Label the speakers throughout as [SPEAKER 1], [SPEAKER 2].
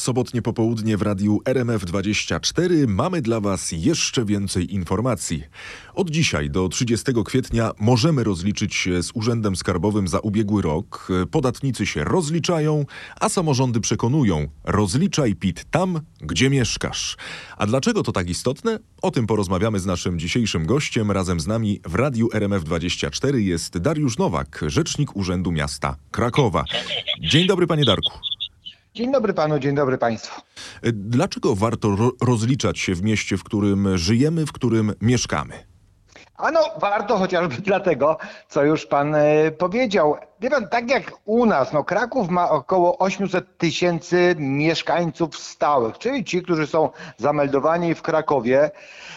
[SPEAKER 1] sobotnie popołudnie w radiu RMF24 mamy dla Was jeszcze więcej informacji. Od dzisiaj do 30 kwietnia możemy rozliczyć się z Urzędem Skarbowym za ubiegły rok. Podatnicy się rozliczają, a samorządy przekonują: rozliczaj PIT tam, gdzie mieszkasz. A dlaczego to tak istotne? O tym porozmawiamy z naszym dzisiejszym gościem. Razem z nami w radiu RMF24 jest Dariusz Nowak, rzecznik Urzędu Miasta Krakowa. Dzień dobry, panie Darku.
[SPEAKER 2] Dzień dobry panu, dzień dobry państwu.
[SPEAKER 1] Dlaczego warto rozliczać się w mieście, w którym żyjemy, w którym mieszkamy?
[SPEAKER 2] Ano warto chociażby dlatego, co już pan powiedział. Wie pan, tak jak u nas, Kraków ma około 800 tysięcy mieszkańców stałych, czyli ci, którzy są zameldowani w Krakowie.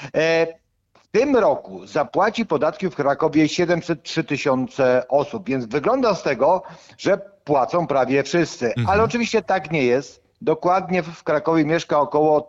[SPEAKER 2] W tym roku zapłaci podatki w Krakowie 703 tysiące osób, więc wygląda z tego, że płacą prawie wszyscy. Ale oczywiście tak nie jest. Dokładnie w Krakowie mieszka około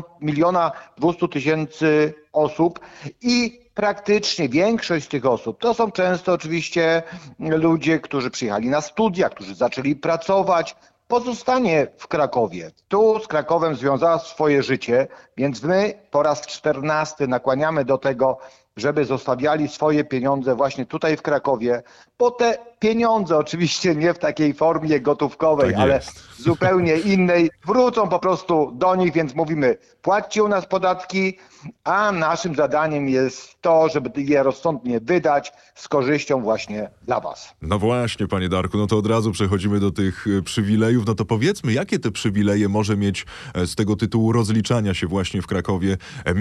[SPEAKER 2] 1,2 tysiąca osób i praktycznie większość z tych osób to są często oczywiście ludzie, którzy przyjechali na studia, którzy zaczęli pracować. Pozostanie w Krakowie. Tu z Krakowem związała swoje życie, więc my po raz 14 nakłaniamy do tego, żeby zostawiali swoje pieniądze właśnie tutaj w Krakowie, bo te pieniądze oczywiście nie w takiej formie gotówkowej,
[SPEAKER 1] tak
[SPEAKER 2] ale zupełnie innej, wrócą po prostu do nich, więc mówimy: płaccie u nas podatki, a naszym zadaniem jest to, żeby je rozsądnie wydać z korzyścią właśnie dla was.
[SPEAKER 1] No właśnie, panie Darku, no to od razu przechodzimy do tych przywilejów. No to powiedzmy, jakie te przywileje może mieć z tego tytułu rozliczania się właśnie w Krakowie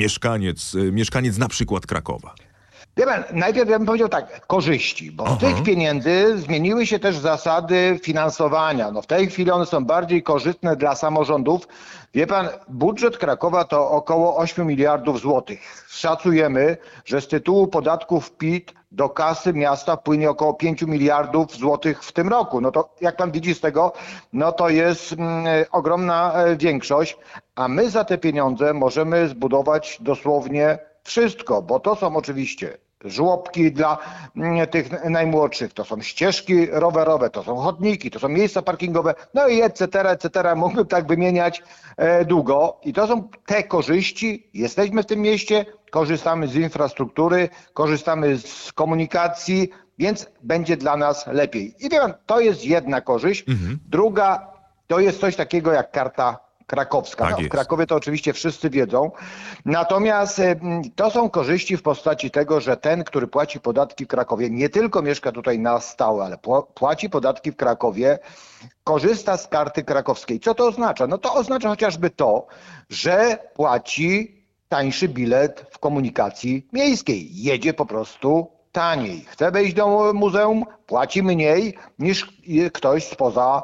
[SPEAKER 1] mieszkaniec na przykład Krakowa?
[SPEAKER 2] Wie pan, najpierw ja bym powiedział tak, korzyści, bo z tych pieniędzy zmieniły się też zasady finansowania. W tej chwili one są bardziej korzystne dla samorządów. Wie pan, budżet Krakowa to około 8 miliardów złotych. Szacujemy, że z tytułu podatków PIT do kasy miasta wpłynie około 5 miliardów złotych w tym roku. No to jak pan widzi z tego, no to jest ogromna większość, a my za te pieniądze możemy zbudować dosłownie wszystko, bo to są oczywiście żłobki dla tych najmłodszych, to są ścieżki rowerowe, to są chodniki, to są miejsca parkingowe, no i etc. Mógłbym tak wymieniać długo. I to są te korzyści. Jesteśmy w tym mieście, korzystamy z infrastruktury, korzystamy z komunikacji, więc będzie dla nas lepiej. I wie pan, to jest jedna korzyść. Druga to jest coś takiego jak karta krakowska.
[SPEAKER 1] Tak
[SPEAKER 2] w Krakowie to oczywiście wszyscy wiedzą. Natomiast to są korzyści w postaci tego, że ten, który płaci podatki w Krakowie, nie tylko mieszka tutaj na stałe, ale płaci podatki w Krakowie, korzysta z karty krakowskiej. Co to oznacza? No to oznacza chociażby to, że płaci tańszy bilet w komunikacji miejskiej. Jedzie po prostu taniej. Chce wejść do muzeum, płaci mniej niż ktoś spoza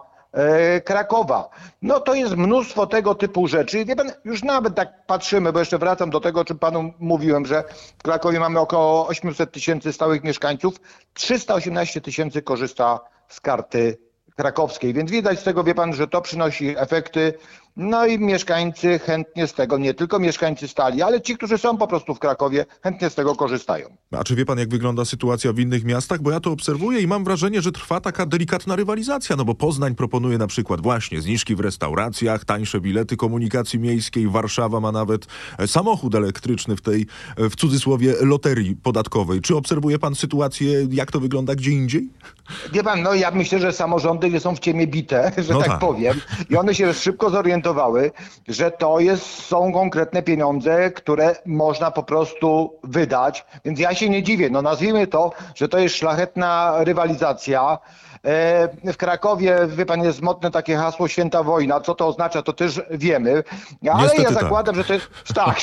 [SPEAKER 2] Krakowa. No to jest mnóstwo tego typu rzeczy. Wie pan, już nawet tak patrzymy, bo jeszcze wracam do tego, o czym panu mówiłem, że w Krakowie mamy około 800 tysięcy stałych mieszkańców, 318 tysięcy korzysta z karty krakowskiej, więc widać z tego, wie pan, że to przynosi efekty. No i mieszkańcy chętnie z tego, nie tylko mieszkańcy stali, ale ci, którzy są po prostu w Krakowie, chętnie z tego korzystają.
[SPEAKER 1] A czy wie pan, jak wygląda sytuacja w innych miastach? Bo ja to obserwuję i mam wrażenie, że trwa taka delikatna rywalizacja, no bo Poznań proponuje na przykład właśnie zniżki w restauracjach, tańsze bilety komunikacji miejskiej, Warszawa ma nawet samochód elektryczny w tej, w cudzysłowie, loterii podatkowej. Czy obserwuje pan sytuację, jak to wygląda gdzie indziej?
[SPEAKER 2] Wie pan, ja myślę, że samorządy są w ciemię bite, że tak powiem, i one się szybko zorientowały, że to są konkretne pieniądze, które można po prostu wydać, więc ja się nie dziwię. Nazwijmy to, że to jest szlachetna rywalizacja. W Krakowie, wie pan, jest modne takie hasło święta wojna. Co to oznacza, to też wiemy. Ale
[SPEAKER 1] niestety
[SPEAKER 2] ja zakładam, że to jest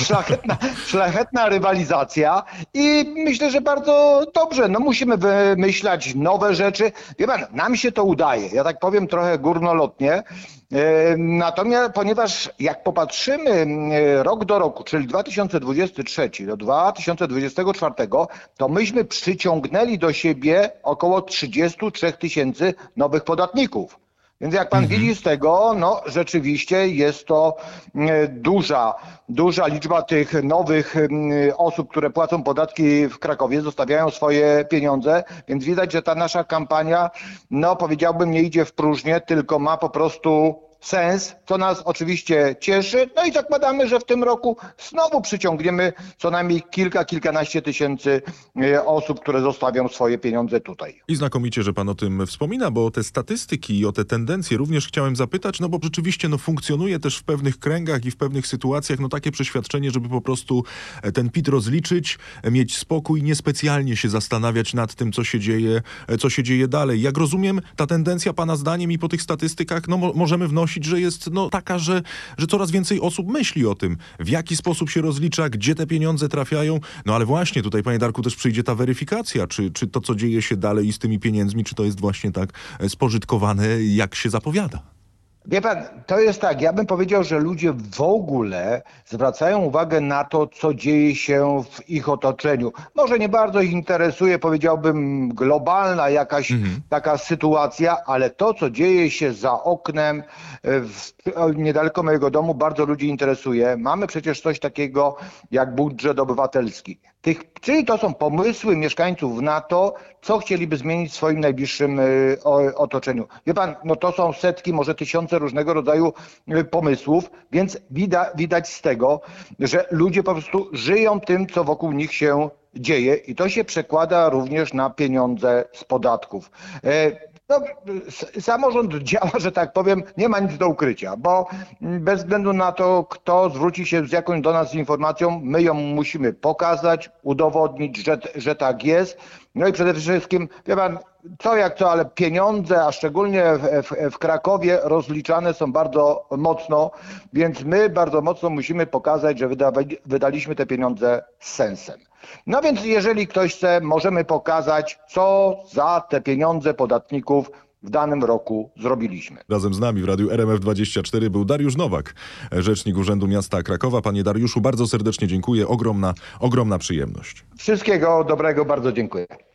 [SPEAKER 2] szlachetna rywalizacja i myślę, że bardzo dobrze. Musimy wymyślać nowe rzeczy. Wie pan, nam się to udaje. Ja tak powiem trochę górnolotnie. Natomiast ponieważ jak popatrzymy rok do roku, czyli 2023 do 2024, to myśmy przyciągnęli do siebie około 33 tysięcy nowych podatników. Więc jak pan widzi z tego, rzeczywiście jest to duża liczba tych nowych osób, które płacą podatki w Krakowie, zostawiają swoje pieniądze, więc widać, że ta nasza kampania, powiedziałbym, nie idzie w próżnię, tylko ma po prostu sens, co nas oczywiście cieszy. No i zakładamy, że w tym roku znowu przyciągniemy co najmniej kilkanaście tysięcy osób, które zostawią swoje pieniądze tutaj.
[SPEAKER 1] I znakomicie, że pan o tym wspomina, bo o te statystyki i o te tendencje również chciałem zapytać, no bo rzeczywiście funkcjonuje też w pewnych kręgach i w pewnych sytuacjach takie przeświadczenie, żeby po prostu ten PIT rozliczyć, mieć spokój, niespecjalnie się zastanawiać nad tym, co się dzieje dalej. Jak rozumiem, ta tendencja pana zdaniem i po tych statystykach możemy wnosić, że jest taka, że coraz więcej osób myśli o tym, w jaki sposób się rozlicza, gdzie te pieniądze trafiają. No ale właśnie tutaj, panie Darku, też przyjdzie ta weryfikacja, czy to, co dzieje się dalej i z tymi pieniędzmi, czy to jest właśnie tak spożytkowane, jak się zapowiada.
[SPEAKER 2] Wie pan, to jest tak, ja bym powiedział, że ludzie w ogóle zwracają uwagę na to, co dzieje się w ich otoczeniu. Może nie bardzo ich interesuje, powiedziałbym, globalna jakaś taka sytuacja, ale to, co dzieje się za oknem, niedaleko mojego domu, bardzo ludzi interesuje. Mamy przecież coś takiego jak budżet obywatelski. Czyli to są pomysły mieszkańców na to, co chcieliby zmienić w swoim najbliższym otoczeniu. Wie pan, to są setki, może tysiące różnego rodzaju pomysłów, więc widać z tego, że ludzie po prostu żyją tym, co wokół nich się dzieje i to się przekłada również na pieniądze z podatków. Samorząd działa, że tak powiem, nie ma nic do ukrycia, bo bez względu na to, kto zwróci się z jakąś do nas informacją, my ją musimy pokazać, udowodnić, że tak jest. No i przede wszystkim, wie pan, co jak co, ale pieniądze, a szczególnie w Krakowie rozliczane są bardzo mocno, więc my bardzo mocno musimy pokazać, że wydaliśmy te pieniądze z sensem. No więc jeżeli ktoś chce, możemy pokazać, co za te pieniądze podatników w danym roku zrobiliśmy.
[SPEAKER 1] Razem z nami w Radiu RMF24 był Dariusz Nowak, rzecznik Urzędu Miasta Krakowa. Panie Dariuszu, bardzo serdecznie dziękuję. Ogromna przyjemność.
[SPEAKER 2] Wszystkiego dobrego, bardzo dziękuję.